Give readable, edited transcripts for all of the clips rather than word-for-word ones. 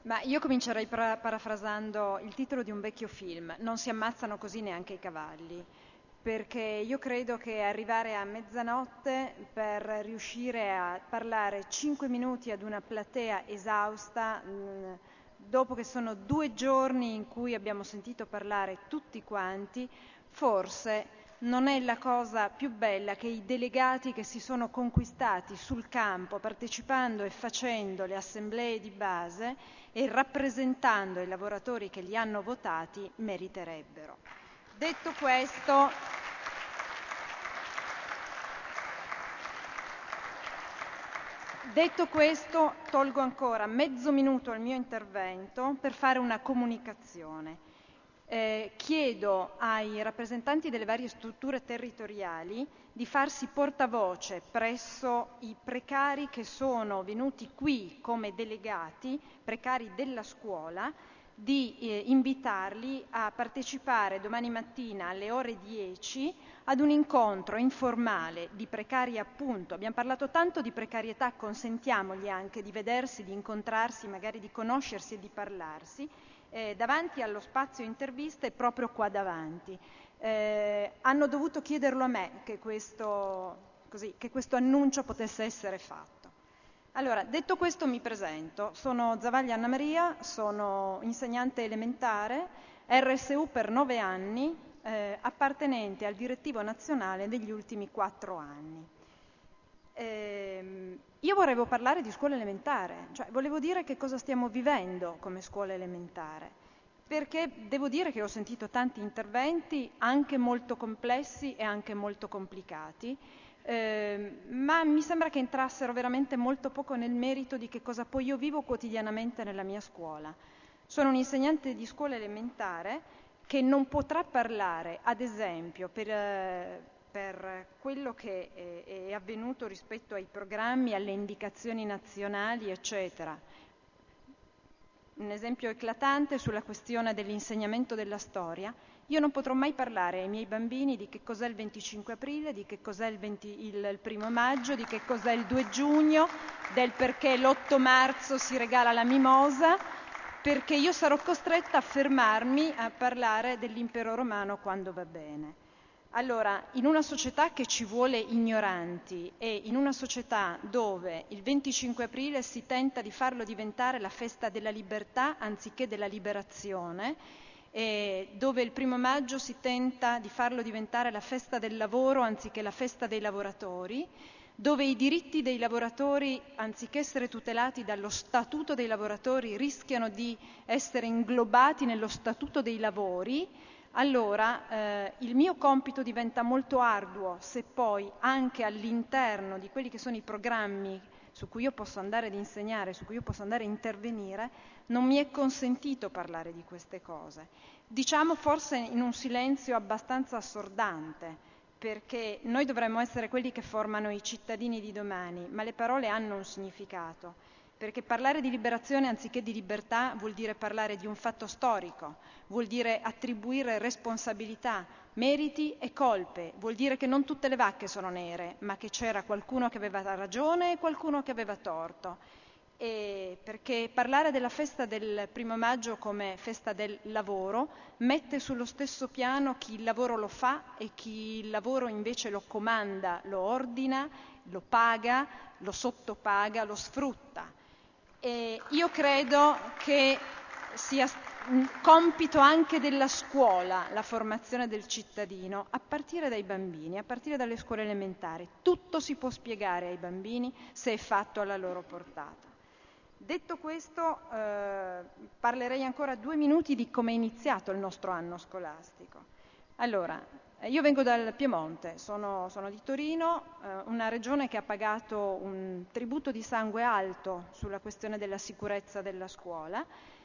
Ma io comincerei parafrasando il titolo di un vecchio film: non si ammazzano così neanche i cavalli, perché io credo che arrivare a mezzanotte per riuscire a parlare 5 minuti ad una platea esausta, dopo che sono 2 giorni in cui abbiamo sentito parlare tutti quanti, forse non è la cosa più bella che i delegati che si sono conquistati sul campo, partecipando e facendo le assemblee di base e rappresentando i lavoratori che li hanno votati, meriterebbero. Detto questo, tolgo ancora mezzo minuto al mio intervento per fare una comunicazione. Chiedo ai rappresentanti delle varie strutture territoriali di farsi portavoce presso i precari che sono venuti qui come delegati, precari della scuola, di invitarli a partecipare domani mattina alle ore 10 ad un incontro informale di precari, appunto. Abbiamo parlato tanto di precarietà, consentiamogli anche di vedersi, di incontrarsi, magari di conoscersi e di parlarsi, davanti allo spazio interviste proprio qua davanti. Hanno dovuto chiederlo a me che questo annuncio potesse essere fatto. Allora, detto questo, mi presento. Sono Zavaglia Anna Maria, sono insegnante elementare, RSU per 9 anni, appartenente al direttivo nazionale degli ultimi 4 anni. Io volevo parlare di scuola elementare, cioè volevo dire che cosa stiamo vivendo come scuola elementare, perché devo dire che ho sentito tanti interventi, anche molto complessi e anche molto complicati, ma mi sembra che entrassero veramente molto poco nel merito di che cosa poi io vivo quotidianamente nella mia scuola. Sono un insegnante di scuola elementare che non potrà parlare, ad esempio, per quello che è avvenuto rispetto ai programmi, alle indicazioni nazionali, eccetera. Un esempio eclatante sulla questione dell'insegnamento della storia: io non potrò mai parlare ai miei bambini di che cos'è il 25 aprile, di che cos'è il 1 maggio, di che cos'è il 2 giugno, del perché l'8 marzo si regala la mimosa, perché io sarò costretta a fermarmi a parlare dell'impero romano quando va bene. Allora, in una società che ci vuole ignoranti e in una società dove il 25 aprile si tenta di farlo diventare la festa della libertà anziché della liberazione, dove il 1 maggio si tenta di farlo diventare la festa del lavoro anziché la festa dei lavoratori, dove i diritti dei lavoratori, anziché essere tutelati dallo Statuto dei lavoratori, rischiano di essere inglobati nello Statuto dei lavori, allora il mio compito diventa molto arduo se poi anche all'interno di quelli che sono i programmi su cui io posso andare ad insegnare, su cui io posso andare a intervenire, non mi è consentito parlare di queste cose. Diciamo forse in un silenzio abbastanza assordante, perché noi dovremmo essere quelli che formano i cittadini di domani, ma le parole hanno un significato, perché parlare di liberazione anziché di libertà vuol dire parlare di un fatto storico, vuol dire attribuire responsabilità, meriti e colpe, vuol dire che non tutte le vacche sono nere, ma che c'era qualcuno che aveva ragione e qualcuno che aveva torto. Perché parlare della festa del 1 maggio come festa del lavoro mette sullo stesso piano chi il lavoro lo fa e chi il lavoro invece lo comanda, lo ordina, lo paga, lo sottopaga, lo sfrutta. E io credo che sia compito anche della scuola la formazione del cittadino, a partire dai bambini, a partire dalle scuole elementari. Tutto si può spiegare ai bambini se è fatto alla loro portata. Detto questo, parlerei ancora 2 minuti di come è iniziato il nostro anno scolastico. Allora, io vengo dal Piemonte, sono di Torino, una regione che ha pagato un tributo di sangue alto sulla questione della sicurezza della scuola.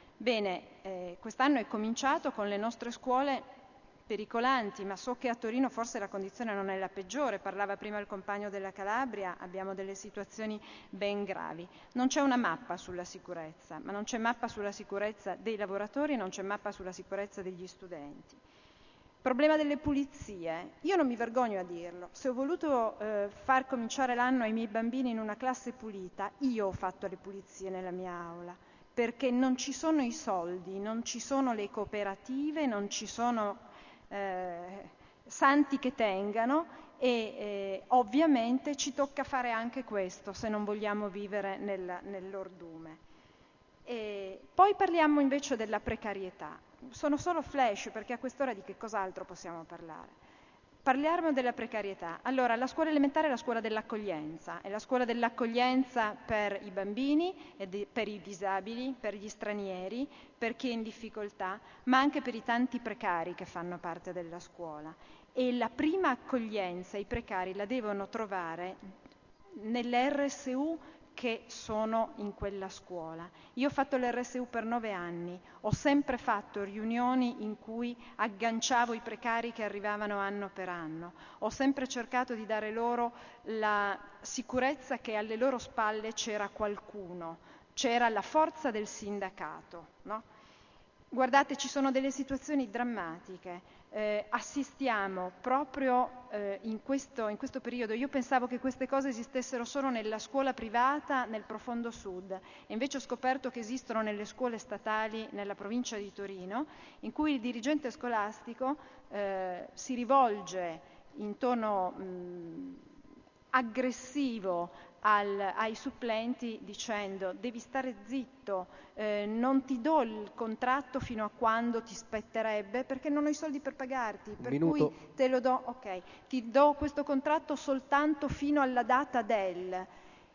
Bene, quest'anno è cominciato con le nostre scuole pericolanti, ma so che a Torino forse la condizione non è la peggiore. Parlava prima il compagno della Calabria, abbiamo delle situazioni ben gravi. Non c'è una mappa sulla sicurezza, ma non c'è mappa sulla sicurezza dei lavoratori, non c'è mappa sulla sicurezza degli studenti. Problema delle pulizie. Io non mi vergogno a dirlo. Se ho voluto far cominciare l'anno ai miei bambini in una classe pulita, io ho fatto le pulizie nella mia aula. perché non ci sono i soldi, non ci sono le cooperative, non ci sono santi che tengano e ovviamente ci tocca fare anche questo se non vogliamo vivere nell'ordume. E poi parliamo invece della precarietà. Sono solo flash perché a quest'ora di che cos'altro possiamo parlare? Parliamo della precarietà. Allora, la scuola elementare è la scuola dell'accoglienza, è la scuola dell'accoglienza per i bambini, per i disabili, per gli stranieri, per chi è in difficoltà, ma anche per i tanti precari che fanno parte della scuola. E la prima accoglienza, i precari la devono trovare nelle RSU che sono in quella scuola. Io ho fatto l'RSU per 9 anni, ho sempre fatto riunioni in cui agganciavo i precari che arrivavano anno per anno, ho sempre cercato di dare loro la sicurezza che alle loro spalle c'era qualcuno, c'era la forza del sindacato, no? Guardate, ci sono delle situazioni drammatiche. Assistiamo proprio in questo periodo, io pensavo che queste cose esistessero solo nella scuola privata nel profondo sud, e invece ho scoperto che esistono nelle scuole statali nella provincia di Torino, in cui il dirigente scolastico si rivolge in tono aggressivo ai supplenti dicendo: devi stare zitto, non ti do il contratto fino a quando ti spetterebbe perché non ho i soldi per pagarti, per cui te lo do, ok, ti do questo contratto soltanto fino alla data del...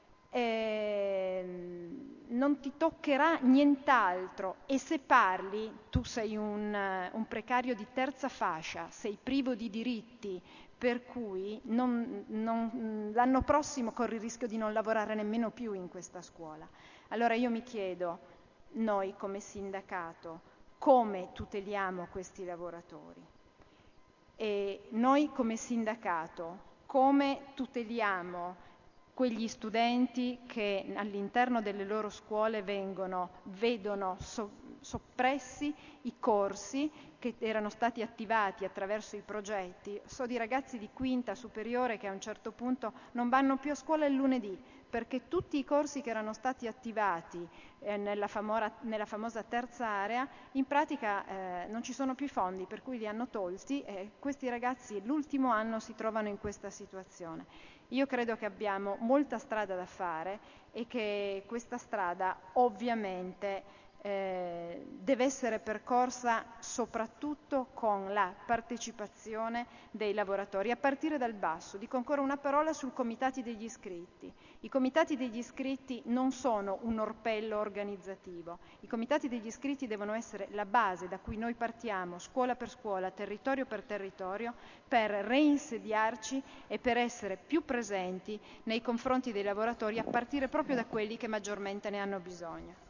non ti toccherà nient'altro, e se parli tu sei un precario di terza fascia, sei privo di diritti, per cui l'anno prossimo corri il rischio di non lavorare nemmeno più in questa scuola. Allora io mi chiedo, noi come sindacato, come tuteliamo questi lavoratori? E noi come sindacato, come tuteliamo quegli studenti che all'interno delle loro scuole vedono soppressi i corsi che erano stati attivati attraverso i progetti. So di ragazzi di quinta superiore che a un certo punto non vanno più a scuola il lunedì perché tutti i corsi che erano stati attivati nella famosa terza area in pratica non ci sono più i fondi, per cui li hanno tolti, e questi ragazzi l'ultimo anno si trovano in questa situazione. Io credo che abbiamo molta strada da fare e che questa strada ovviamente deve essere percorsa soprattutto con la partecipazione dei lavoratori, a partire dal basso. Dico ancora una parola sui comitati degli iscritti. I comitati degli iscritti non sono un orpello organizzativo, i comitati degli iscritti devono essere la base da cui noi partiamo, scuola per scuola, territorio per territorio, per reinsediarci e per essere più presenti nei confronti dei lavoratori, a partire proprio da quelli che maggiormente ne hanno bisogno.